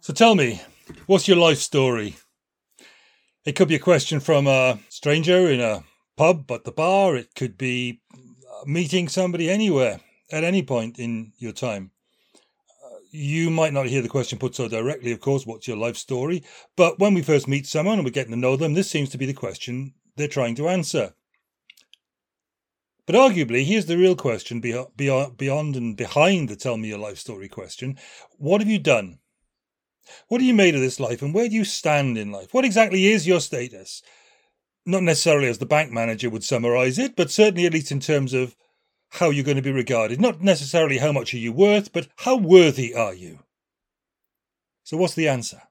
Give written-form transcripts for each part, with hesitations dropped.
So tell me, what's your life story? It could be a question from a stranger in a pub at the bar. It could be meeting somebody anywhere at any point in your time. You might not hear the question put so directly, of course, what's your life story? But when we first meet someone and we're getting to know them, this seems to be the question they're trying to answer. But arguably, here's the real question beyond and behind the tell me your life story question. What have you done? What are you made of this life, and where do you stand in life? What exactly is your status? Not necessarily as the bank manager would summarise it, but certainly at least in terms of how you're going to be regarded. Not necessarily how much are you worth, but how worthy are you? So what's the answer?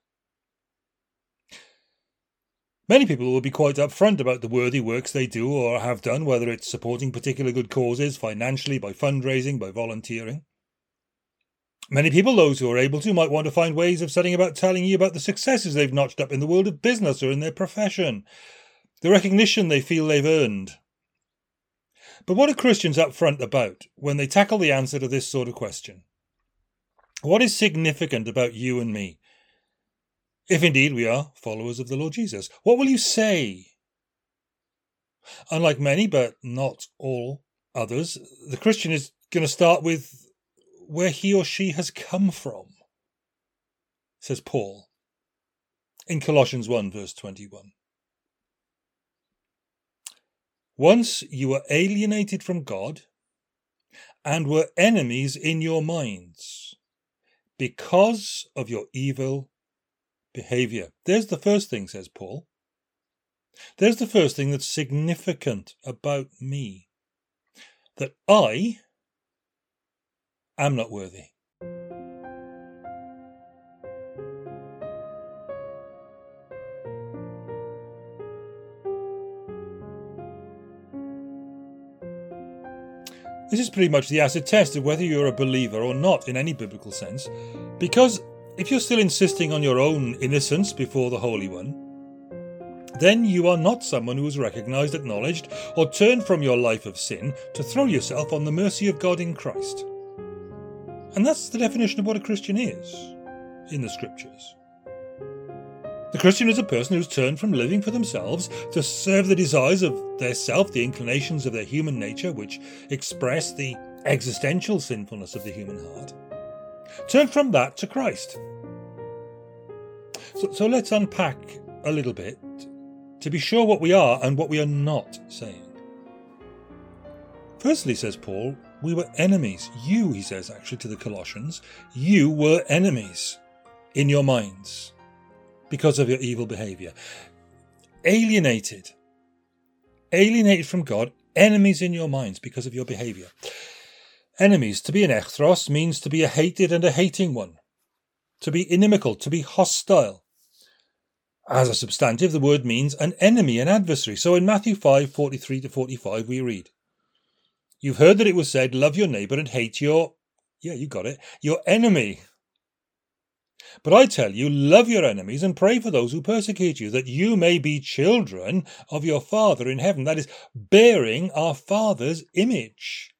Many people will be quite upfront about the worthy works they do or have done, whether it's supporting particular good causes, financially, by fundraising, by volunteering. Many people, those who are able to, might want to find ways of setting about telling you about the successes they've notched up in the world of business or in their profession, the recognition they feel they've earned. But what are Christians upfront about when they tackle the answer to this sort of question? What is significant about you and me? If indeed we are followers of the Lord Jesus, what will you say? Unlike many, but not all others, the Christian is going to start with where he or she has come from, says Paul in Colossians 1 verse 21. Once you were alienated from God and were enemies in your minds because of your evil behaviour. There's the first thing, says Paul. There's the first thing that's significant about me. That I am not worthy. This is pretty much the acid test of whether you're a believer or not in any biblical sense, because if you're still insisting on your own innocence before the Holy One, then you are not someone who has recognised, acknowledged, or turned from your life of sin to throw yourself on the mercy of God in Christ. And that's the definition of what a Christian is in the Scriptures. The Christian is a person who's turned from living for themselves to serve the desires of their self, the inclinations of their human nature, which express the existential sinfulness of the human heart. Turned from that to Christ. So let's unpack a little bit to be sure what we are and what we are not saying. Firstly, says Paul, we were enemies. You, he says actually to the Colossians, you were enemies in your minds because of your evil behaviour. Alienated from God, enemies in your minds because of your behaviour. Enemies, to be an echthros, means to be a hated and a hating one, to be inimical, to be hostile. As a substantive, the word means an enemy, an adversary. So in Matthew 5:43-45 we read, you've heard that it was said, love your neighbour and hate your, you got it, your enemy. But I tell you, love your enemies and pray for those who persecute you, that you may be children of your Father in heaven. That is, bearing our Father's image.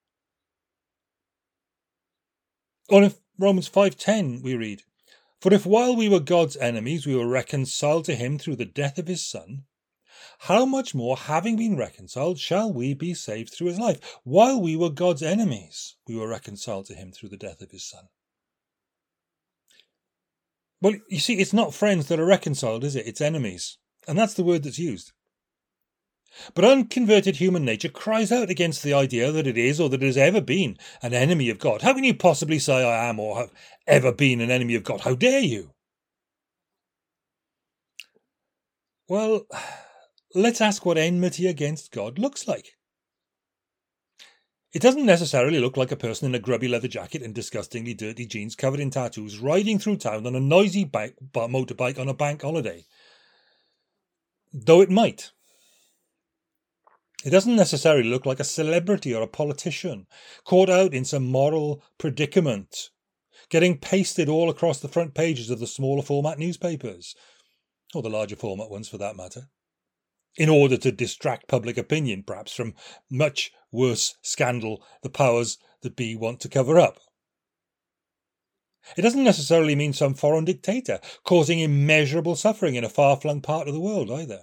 Or in Romans 5:10 we read, for if while we were God's enemies we were reconciled to him through the death of his Son, how much more, having been reconciled, shall we be saved through his life? While we were God's enemies, we were reconciled to him through the death of his Son. Well, you see, it's not friends that are reconciled, is it? It's enemies. And that's the word that's used. But unconverted human nature cries out against the idea that it is or that it has ever been an enemy of God. How can you possibly say I am or have ever been an enemy of God? How dare you? Well, let's ask what enmity against God looks like. It doesn't necessarily look like a person in a grubby leather jacket and disgustingly dirty jeans covered in tattoos riding through town on a noisy motorbike on a bank holiday. Though it might. It doesn't necessarily look like a celebrity or a politician caught out in some moral predicament, getting pasted all across the front pages of the smaller format newspapers, or the larger format ones for that matter, in order to distract public opinion, perhaps, from much worse scandal the powers that be want to cover up. It doesn't necessarily mean some foreign dictator causing immeasurable suffering in a far-flung part of the world either.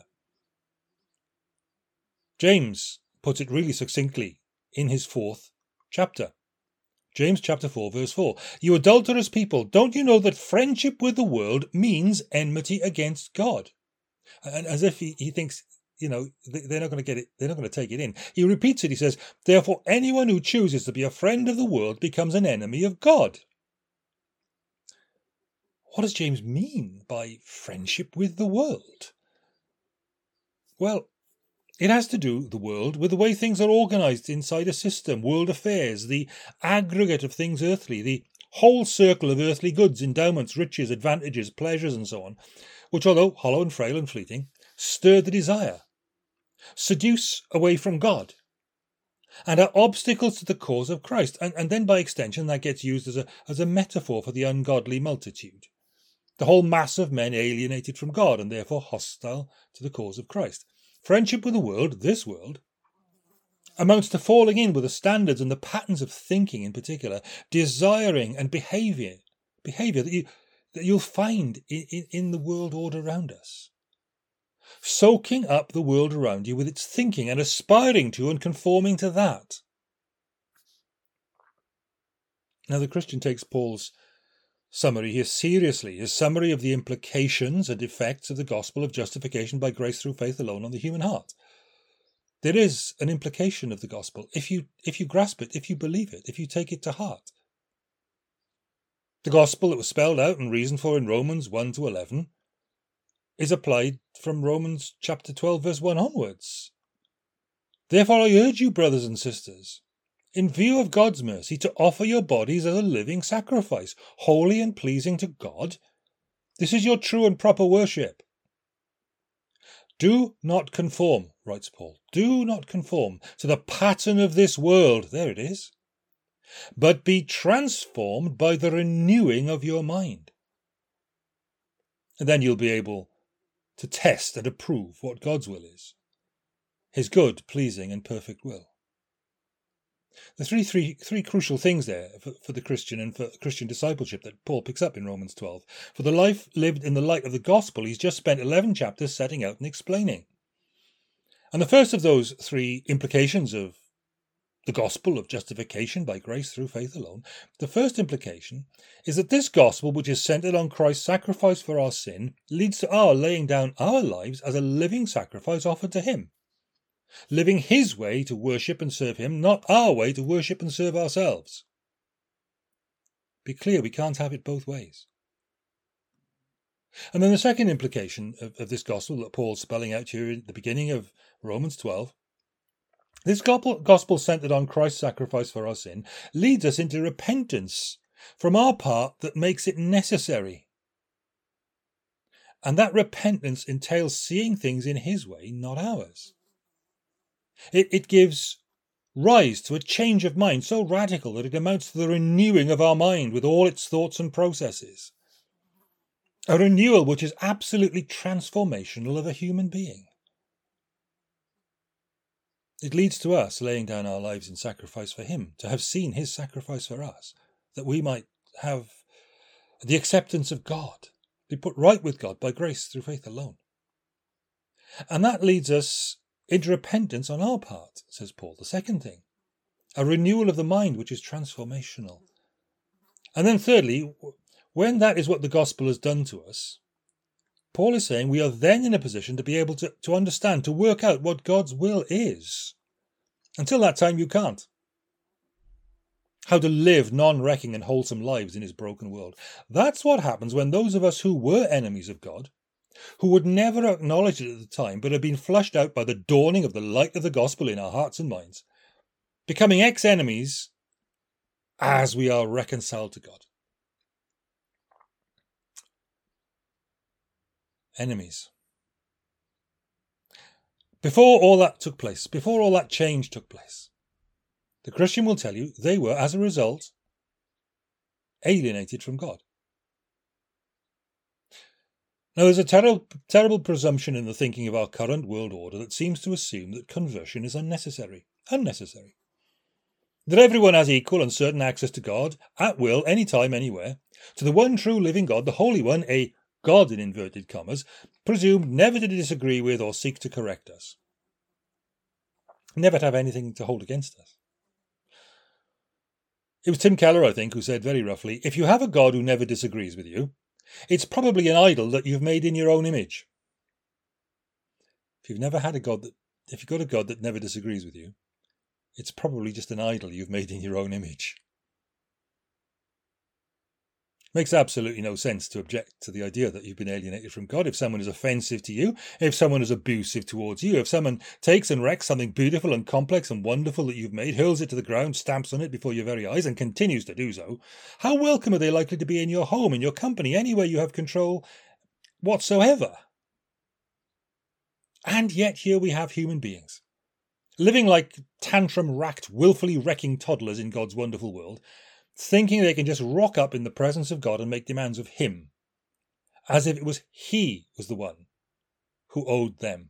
James puts it really succinctly in his 4th chapter. James chapter 4, verse 4. You adulterous people, don't you know that friendship with the world means enmity against God? And as if he thinks, they're not going to get it, they're not going to take it in. He repeats it, he says, therefore anyone who chooses to be a friend of the world becomes an enemy of God. What does James mean by friendship with the world? Well, it has to do, the world, with the way things are organised inside a system, world affairs, the aggregate of things earthly, the whole circle of earthly goods, endowments, riches, advantages, pleasures, and so on, which, although hollow and frail and fleeting, stir the desire, seduce away from God, and are obstacles to the cause of Christ. And then, by extension, that gets used as a metaphor for the ungodly multitude, the whole mass of men alienated from God and therefore hostile to the cause of Christ. Friendship with the world, this world, amounts to falling in with the standards and the patterns of thinking in particular, desiring and behaviour that you'll find in the world order around us. Soaking up the world around you with its thinking and aspiring to and conforming to that. Now the Christian takes Paul's summary here seriously, his summary of the implications and effects of the gospel of justification by grace through faith alone on the human heart. There is an implication of the gospel if you grasp it, if you believe it, if you take it to heart. The gospel that was spelled out and reasoned for in Romans 1 to 11 is applied from Romans chapter 12 verse 1 onwards. Therefore I urge you, brothers and sisters, in view of God's mercy, to offer your bodies as a living sacrifice, holy and pleasing to God. This is your true and proper worship. Do not conform, writes Paul, do not conform to the pattern of this world, there it is, but be transformed by the renewing of your mind. And then you'll be able to test and approve what God's will is, his good, pleasing and perfect will. The three crucial things there for the Christian and for Christian discipleship that Paul picks up in Romans 12. For the life lived in the light of the gospel, he's just spent 11 chapters setting out and explaining. And the first of those 3 implications of the gospel of justification by grace through faith alone, the first implication is that this gospel, which is centered on Christ's sacrifice for our sin, leads to our laying down our lives as a living sacrifice offered to him. Living his way to worship and serve him, not our way to worship and serve ourselves. Be clear, we can't have it both ways. And then the second implication of this gospel that Paul's spelling out here at the beginning of Romans 12, this gospel centered on Christ's sacrifice for our sin leads us into repentance from our part that makes it necessary. And that repentance entails seeing things in his way, not ours. It gives rise to a change of mind so radical that it amounts to the renewing of our mind with all its thoughts and processes. A renewal which is absolutely transformational of a human being. It leads to us laying down our lives in sacrifice for him, to have seen his sacrifice for us, that we might have the acceptance of God, be put right with God by grace through faith alone. And that leads us into repentance on our part, says Paul, the second thing. A renewal of the mind which is transformational. And then thirdly, when that is what the gospel has done to us, Paul is saying we are then in a position to be able to understand, to work out what God's will is. Until that time you can't. How to live non-wrecking and wholesome lives in his broken world. That's what happens when those of us who were enemies of God, who would never acknowledge it at the time, but have been flushed out by the dawning of the light of the gospel in our hearts and minds, becoming ex-enemies as we are reconciled to God. Enemies. Before all that took place, before all that change took place, the Christian will tell you they were, as a result, alienated from God. Now, there's a terrible presumption in the thinking of our current world order that seems to assume that conversion is unnecessary. That everyone has equal and certain access to God, at will, anytime, anywhere, To the one true living God, the Holy One, a God in inverted commas, presumed never to disagree with or seek to correct us. Never to have anything to hold against us. It was Tim Keller, I think, who said very roughly, if you have a God who never disagrees with you, it's probably an idol that you've made in your own image. If you've got a God that never disagrees with you, it's probably just an idol you've made in your own image. Makes absolutely no sense to object to the idea that you've been alienated from God. If someone is offensive to you, if someone is abusive towards you, if someone takes and wrecks something beautiful and complex and wonderful that you've made, hurls it to the ground, stamps on it before your very eyes, and continues to do so, how welcome are they likely to be in your home, in your company, anywhere you have control whatsoever? And yet here we have human beings, living like tantrum-racked, willfully wrecking toddlers in God's wonderful world, thinking they can just rock up in the presence of God and make demands of him, as if it was he was the one who owed them.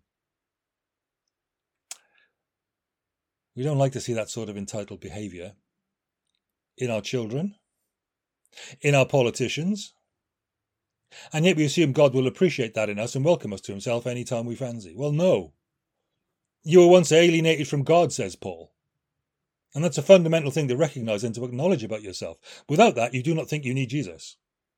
We don't like to see that sort of entitled behaviour in our children, in our politicians, and yet we assume God will appreciate that in us and welcome us to himself any time we fancy. Well, no. You were once alienated from God, says Paul. And that's a fundamental thing to recognise and to acknowledge about yourself. Without that, you do not think you need Jesus.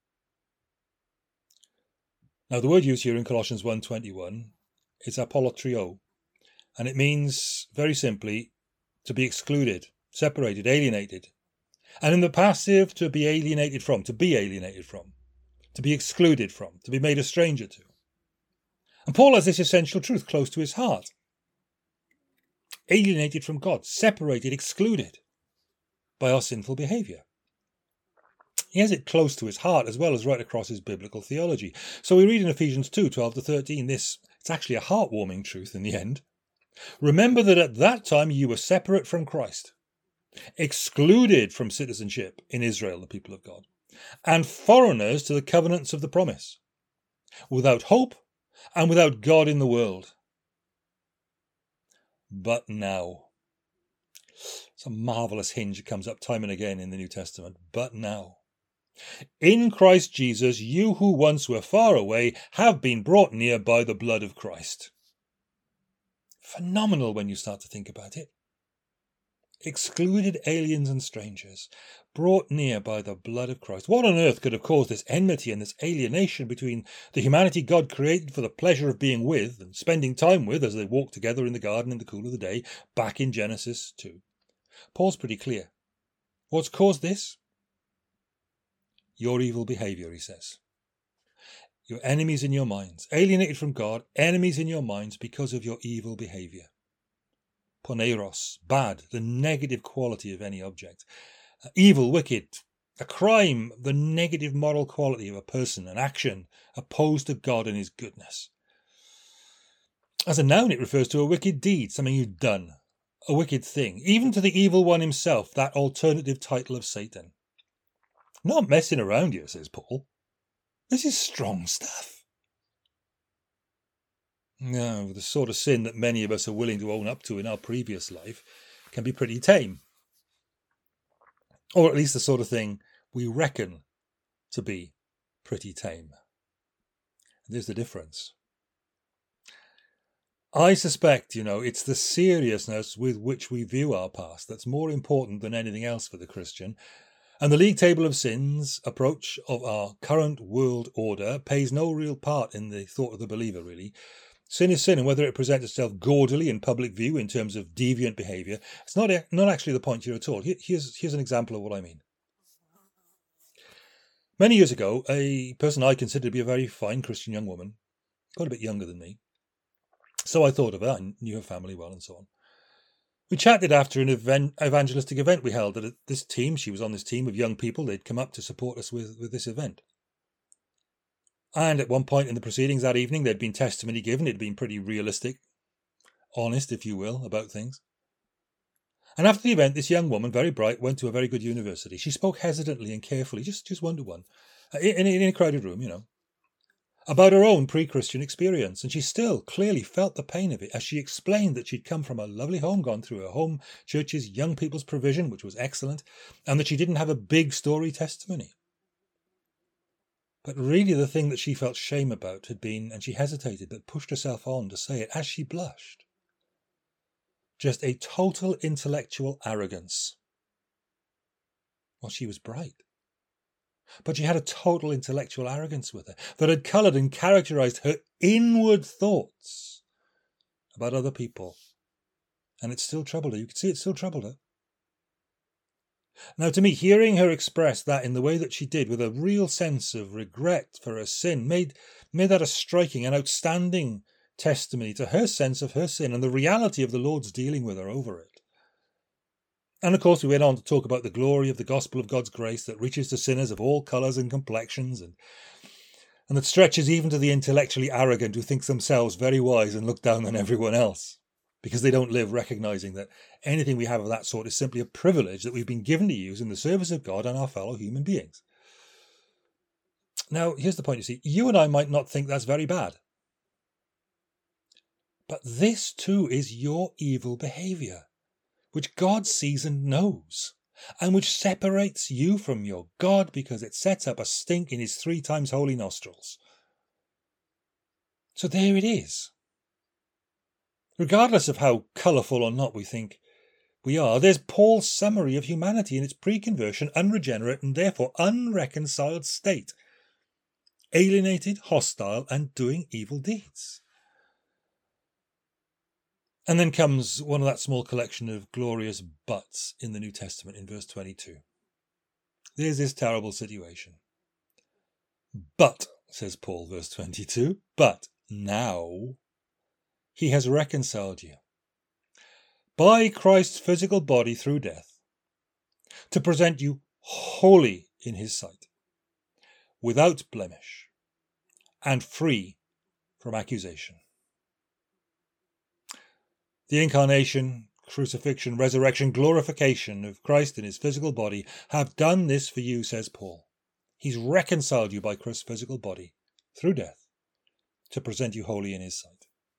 Now, the word used here in Colossians 1:21 is apolotrio, and it means, very simply, to be excluded, separated, alienated. And in the passive, to be alienated from, to be excluded from, to be made a stranger to. And Paul has this essential truth close to his heart. Alienated from God, separated, excluded by our sinful behaviour. He has it close to his heart as well as right across his biblical theology. So we read in Ephesians 2:12-13 this, it's actually a heartwarming truth in the end. Remember that at that time you were separate from Christ, excluded from citizenship in Israel, the people of God, and foreigners to the covenants of the promise, without hope and without God in the world. But now. It's a marvellous hinge that comes up time and again in the New Testament. But now. In Christ Jesus, you who once were far away have been brought near by the blood of Christ. Phenomenal when you start to think about it. Excluded aliens and strangers, brought near by the blood of Christ. What on earth could have caused this enmity and this alienation between the humanity God created for the pleasure of being with and spending time with as they walked together in the garden in the cool of the day, back in Genesis 2? Paul's pretty clear. What's caused this? Your evil behaviour, he says. Your enemies in your minds, alienated from God, enemies in your minds because of your evil behaviour. Poneros, bad, the negative quality of any object. Evil, wicked, a crime, the negative moral quality of a person, an action, opposed to God and his goodness. As a noun, it refers to a wicked deed, something you've done, a wicked thing, even to the evil one himself, that alternative title of Satan. Not messing around here, says Paul. This is strong stuff. No, the sort of sin that many of us are willing to own up to in our previous life can be pretty tame. Or at least the sort of thing we reckon to be pretty tame. And there's the difference. I suspect, it's the seriousness with which we view our past that's more important than anything else for the Christian. And the league table of sins approach of our current world order pays no real part in the thought of the believer, really. Sin is sin, and whether it presents itself gaudily in public view in terms of deviant behaviour, it's not actually the point here at all. Here's an example of what I mean. Many years ago, a person I considered to be a very fine Christian young woman, quite a bit younger than me, so I thought of her, I knew her family well and so on. We chatted after an evangelistic event we held at this team. She was on this team of young people. They'd come up to support us with this event. And at one point in the proceedings that evening, there'd been testimony given. It'd been pretty realistic, honest, if you will, about things. And after the event, this young woman, very bright, went to a very good university. She spoke hesitantly and carefully, just one to one, in a crowded room, about her own pre-Christian experience. And she still clearly felt the pain of it as she explained that she'd come from a lovely home, gone through her home church's young people's provision, which was excellent, and that she didn't have a big story testimony. But really the thing that she felt shame about had been, and she hesitated, but pushed herself on to say it as she blushed, just a total intellectual arrogance. Well, she was bright. But she had a total intellectual arrogance with her that had coloured and characterised her inward thoughts about other people. And it still troubled her. You could see it still troubled her. Now, to me, hearing her express that in the way that she did, with a real sense of regret for her sin, made that a striking and outstanding testimony to her sense of her sin and the reality of the Lord's dealing with her over it. And of course, we went on to talk about the glory of the gospel of God's grace that reaches to sinners of all colours and complexions, and that stretches even to the intellectually arrogant who think themselves very wise and look down on everyone else, because they don't live recognising that anything we have of that sort is simply a privilege that we've been given to use in the service of God and our fellow human beings. Now, here's the point, you see. You and I might not think that's very bad. But this too is your evil behaviour, which God sees and knows, and which separates you from your God because it sets up a stink in his 3 times holy nostrils. So there it is. Regardless of how colourful or not we think we are, there's Paul's summary of humanity in its pre-conversion, unregenerate and therefore unreconciled state. Alienated, hostile and doing evil deeds. And then comes one of that small collection of glorious buts in the New Testament in verse 22. There's this terrible situation. But, says Paul, verse 22, but now he has reconciled you by Christ's physical body through death to present you holy in his sight, without blemish and free from accusation. The incarnation, crucifixion, resurrection, glorification of Christ in his physical body have done this for you, says Paul. He's reconciled you by Christ's physical body through death to present you holy in his sight.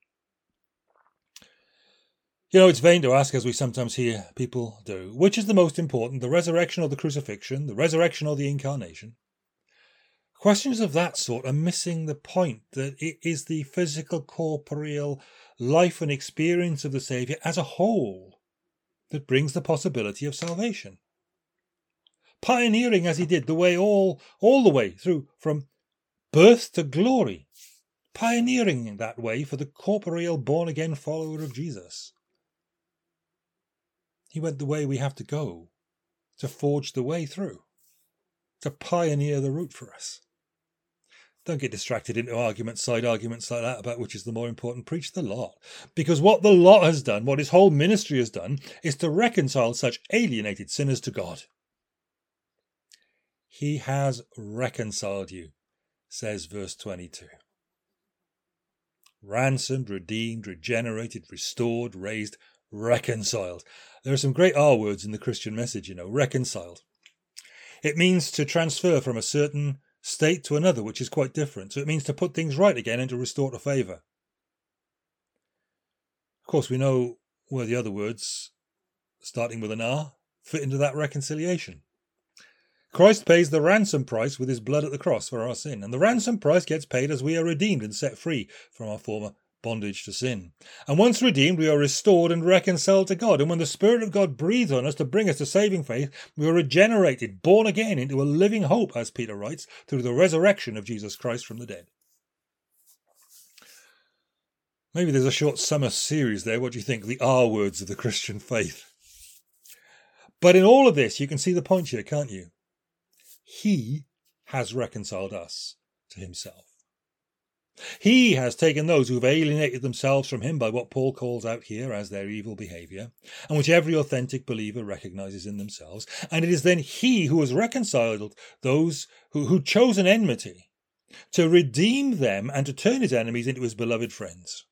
You know, it's vain to ask, as we sometimes hear people do, which is the most important, the resurrection or the crucifixion, the resurrection or the incarnation? Questions of that sort are missing the point that it is the physical, corporeal life and experience of the Saviour as a whole that brings the possibility of salvation. Pioneering, as he did, the way all the way through from birth to glory. Pioneering that way for the corporeal, born-again follower of Jesus. He went the way we have to go to forge the way through, to pioneer the route for us. Don't get distracted into arguments, side arguments like that about which is the more important. Preach the lot. Because what the lot has done, what his whole ministry has done, is to reconcile such alienated sinners to God. He has reconciled you, says verse 22. Ransomed, redeemed, regenerated, restored, raised, reconciled. There are some great R words in the Christian message, you know, reconciled. It means to transfer from a certain state to another, which is quite different. So it means to put things right again and to restore to favour. Of course, we know where the other words, starting with an R, fit into that reconciliation. Christ pays the ransom price with his blood at the cross for our sin, and the ransom price gets paid as we are redeemed and set free from our former bondage to sin. And once redeemed, we are restored and reconciled to God. And when the Spirit of God breathes on us to bring us to saving faith, we are regenerated, born again into a living hope, as Peter writes, through the resurrection of Jesus Christ from the dead. Maybe there's a short summer series there. What do you think? The R words of the Christian faith. But in all of this, you can see the point here, can't you? He has reconciled us to himself. He has taken those who have alienated themselves from him by what Paul calls out here as their evil behaviour, and which every authentic believer recognises in themselves, and it is then he who has reconciled those who chose an enmity to redeem them and to turn his enemies into his beloved friends.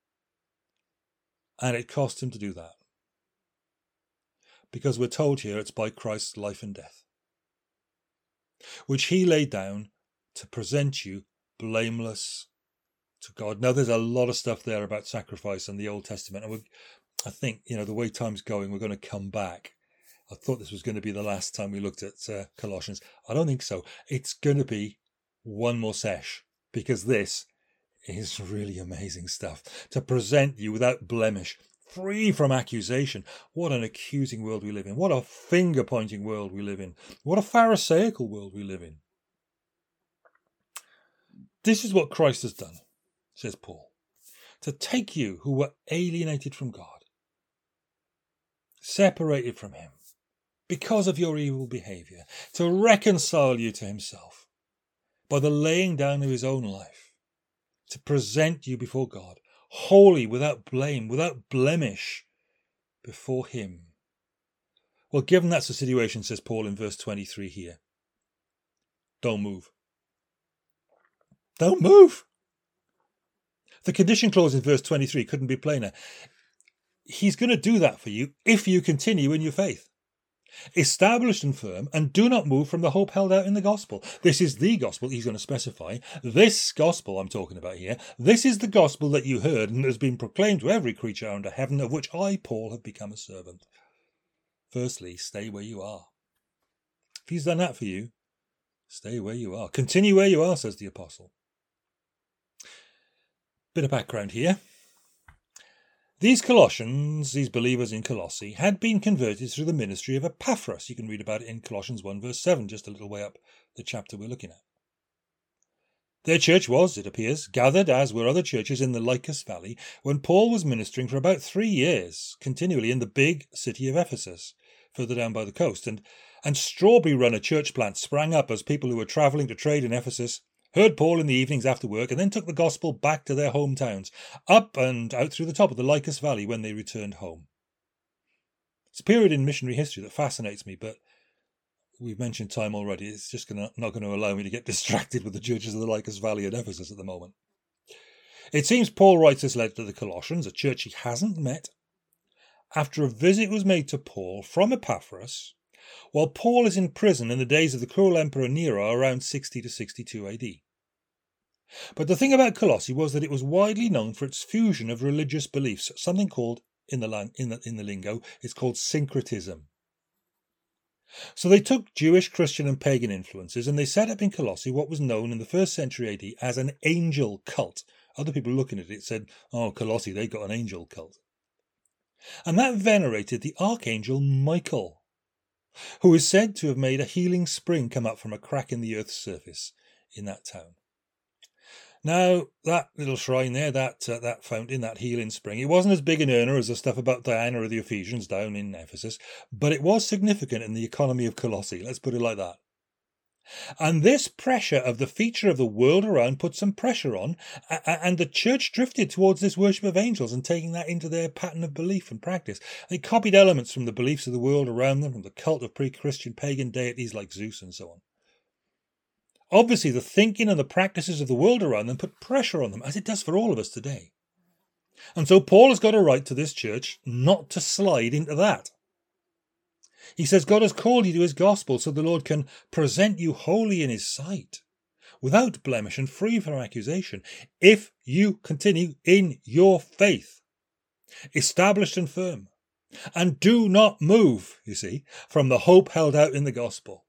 And it cost him to do that. Because we're told here it's by Christ's life and death, which he laid down to present you blameless to God. Now, there's a lot of stuff there about sacrifice in the Old Testament, and I think, the way time's going, we're going to come back. I thought this was going to be the last time we looked at Colossians. I don't think so. It's going to be one more sesh, because this is really amazing stuff. To present you without blemish, free from accusation. What an accusing world we live in. What a finger-pointing world we live in. What a pharisaical world we live in. This is what Christ has done, says Paul, to take you who were alienated from God, separated from him, because of your evil behaviour, to reconcile you to himself by the laying down of his own life, to present you before God, holy, without blame, without blemish, before him. Well, given that's the situation, says Paul in verse 23 here, don't move. Don't move. The condition clause in verse 23 couldn't be plainer. He's going to do that for you if you continue in your faith. Established and firm, and do not move from the hope held out in the gospel. This is the gospel he's going to specify. This gospel I'm talking about here, this is the gospel that you heard and has been proclaimed to every creature under heaven, of which I, Paul, have become a servant. Firstly, stay where you are. If he's done that for you, stay where you are. Continue where you are, says the apostle. Bit of background here. These Colossians, these believers in Colossae, had been converted through the ministry of Epaphras. You can read about it in Colossians 1 verse 7, just a little way up the chapter we're looking at. Their church was, it appears, gathered, as were other churches in the Lycus Valley, when Paul was ministering for about 3 years, continually in the big city of Ephesus, further down by the coast. And Strawberry Runner church plant sprang up as people who were travelling to trade in Ephesus heard Paul in the evenings after work, and then took the gospel back to their hometowns, up and out through the top of the Lycus Valley when they returned home. It's a period in missionary history that fascinates me, but we've mentioned time already. It's just not going to allow me to get distracted with the churches of the Lycus Valley and Ephesus at the moment. It seems Paul writes this letter to the Colossians, a church he hasn't met, after a visit was made to Paul from Epaphras, while Paul is in prison in the days of the cruel Emperor Nero around 60 to 62 AD. But the thing about Colossae was that it was widely known for its fusion of religious beliefs, something called, in the lingo, it's called syncretism. So they took Jewish, Christian and pagan influences, and they set up in Colossae what was known in the 1st century AD as an angel cult. Other people looking at it said, oh, Colossae, they got an angel cult. And that venerated the archangel Michael, who is said to have made a healing spring come up from a crack in the earth's surface in that town. Now, that little shrine there, that fountain, that healing spring, it wasn't as big an earner as the stuff about Diana of the Ephesians down in Ephesus, but it was significant in the economy of Colossae, let's put it like that. And this pressure of the feature of the world around put some pressure on, and the church drifted towards this worship of angels and taking that into their pattern of belief and practice. They copied elements from the beliefs of the world around them, from the cult of pre-Christian pagan deities like Zeus and so on. Obviously, the thinking and the practices of the world around them put pressure on them, as it does for all of us today. And so Paul has got a right to this church not to slide into that. He says God has called you to his gospel so the Lord can present you holy in his sight, without blemish and free from accusation, if you continue in your faith, established and firm, and do not move, you see, from the hope held out in the gospel.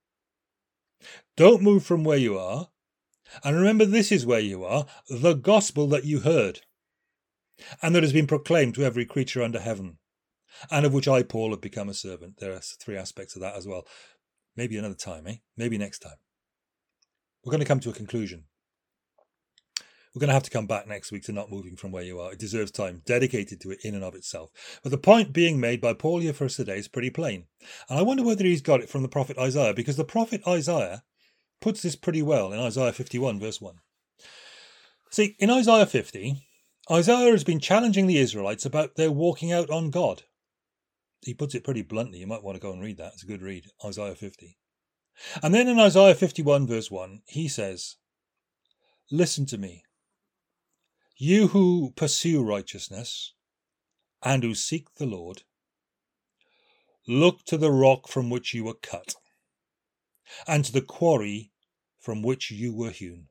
Don't move from where you are, and remember this is where you are, the gospel that you heard, and that has been proclaimed to every creature under heaven, and of which I, Paul, have become a servant. There are 3 aspects of that as well. Maybe another time, Maybe next time. We're going to come to a conclusion. We're going to have to come back next week to not moving from where you are. It deserves time dedicated to it in and of itself. But the point being made by Paul here for us today is pretty plain. And I wonder whether he's got it from the prophet Isaiah, because the prophet Isaiah puts this pretty well in Isaiah 51 verse 1. See, in Isaiah 50, Isaiah has been challenging the Israelites about their walking out on God. He puts it pretty bluntly. You might want to go and read that. It's a good read, Isaiah 50. And then in Isaiah 51 verse 1, he says, listen to me, you who pursue righteousness and who seek the Lord, look to the rock from which you were cut, and to the quarry from which you were hewn.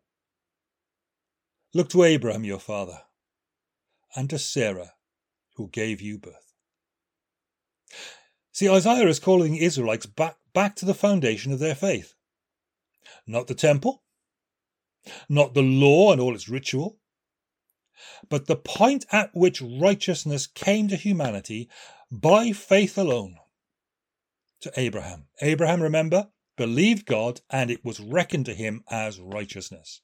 Look to Abraham your father, and to Sarah, who gave you birth. See, Isaiah is calling the Israelites back to the foundation of their faith. Not the temple, not the law and all its ritual, but the point at which righteousness came to humanity by faith alone. To Abraham. Abraham, remember, believed God, and it was reckoned to him as righteousness.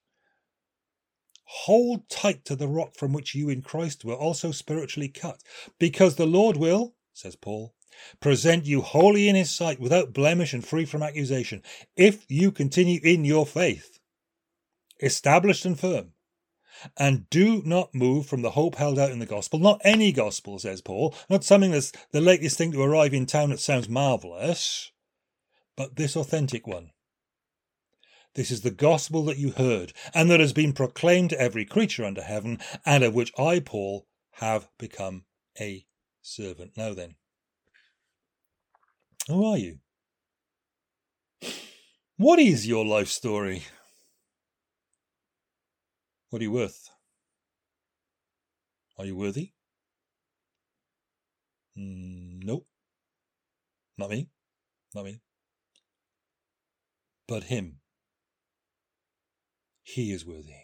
Hold tight to the rock from which you in Christ were also spiritually cut, because the Lord will, says Paul, present you wholly in his sight, without blemish and free from accusation, if you continue in your faith, established and firm, and do not move from the hope held out in the gospel. Not any gospel, says Paul, not something that's the latest thing to arrive in town that sounds marvellous, but this authentic one. This is the gospel that you heard, and that has been proclaimed to every creature under heaven, and of which I, Paul, have become a servant. Now then, who are you? What is your life story? What are you worth? Are you worthy? Nope. Not me. Not me. But him. He is worthy.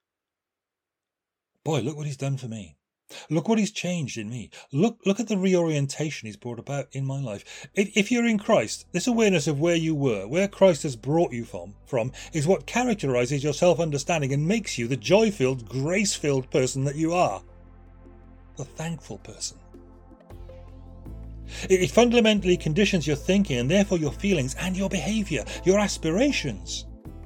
Boy, look what he's done for me. Look what he's changed in me. Look at the reorientation he's brought about in my life. If you're in Christ, this awareness of where you were, where Christ has brought you from, is what characterizes your self-understanding and makes you the joy-filled, grace-filled person that you are. The thankful person. It fundamentally conditions your thinking and therefore your feelings and your behaviour, your aspirations.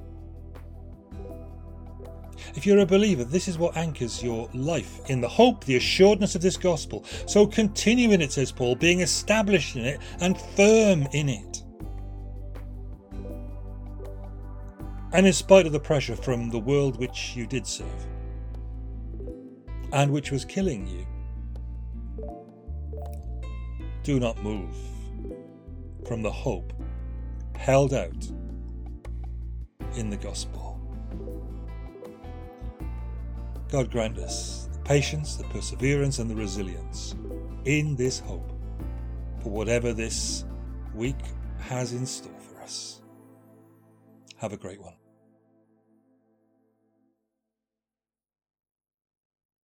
If you're a believer, this is what anchors your life, in the hope, the assuredness of this gospel. So continue in it, says Paul, being established in it and firm in it. And in spite of the pressure from the world which you did serve, and which was killing you, do not move from the hope held out in the gospel. God grant us the patience, the perseverance and the resilience in this hope for whatever this week has in store for us. Have a great one.